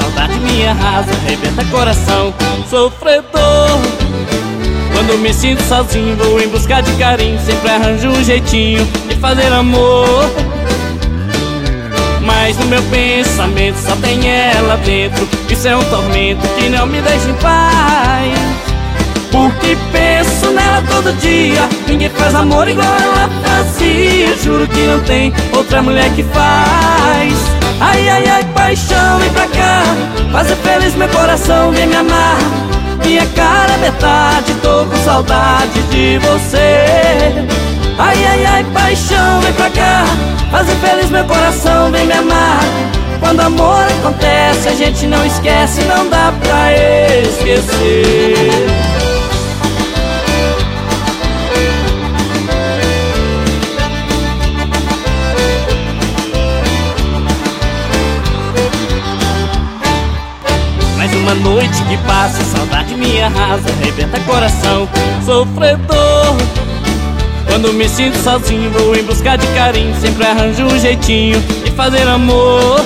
saudade me arrasa, arrebenta coração, sofredor. Quando me sinto sozinho, vou em busca de carinho, sempre arranjo um jeitinho de fazer amor. Mas no meu pensamento só tem ela dentro, isso é um tormento que não me deixa em paz. Porque penso nela todo dia, ninguém faz amor igual ela fazia. Juro que não tem outra mulher que faz. Ai, ai, ai, paixão, vem pra cá, fazer feliz meu coração, vem me amar. Minha cara é metade, tô com saudade de você. Ai, ai, ai, paixão, vem pra cá, fazer feliz meu coração, vem me amar. Quando amor acontece, a gente não esquece, não dá pra esquecer. Mais uma noite que passa, saudade me arrasa, arrebenta coração, sofredor. Quando me sinto sozinho, vou em busca de carinho, sempre arranjo um jeitinho de fazer amor.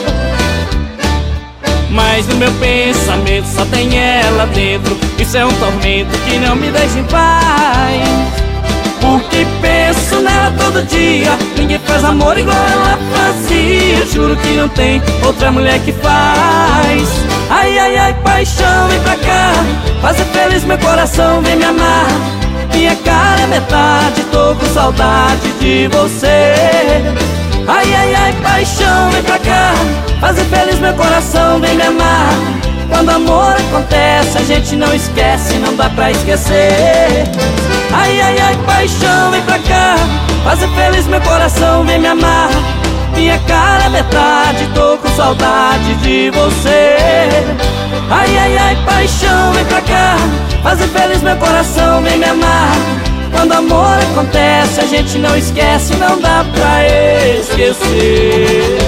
Mas no meu pensamento só tem ela dentro, isso é um tormento que não me deixa em paz. Porque penso nela todo dia, ninguém faz amor igual ela fazia. Juro que não tem outra mulher que faz. Ai, ai, ai, paixão, vem pra cá, fazer feliz meu coração, vem me amar. Minha cara é metade, tô com saudade de você. Ai, ai, ai, paixão, vem pra cá, fazer feliz meu coração, vem me amar. Quando amor acontece, a gente não esquece, não dá pra esquecer. Ai, ai, ai, paixão, vem pra cá, fazer feliz meu coração, vem me amar. Minha cara é metade, tô com saudade de você. Ai, ai, ai, paixão, vem pra cá, fazer feliz meu coração, vem me amar. Quando amor acontece, a gente não esquece, não dá pra esquecer.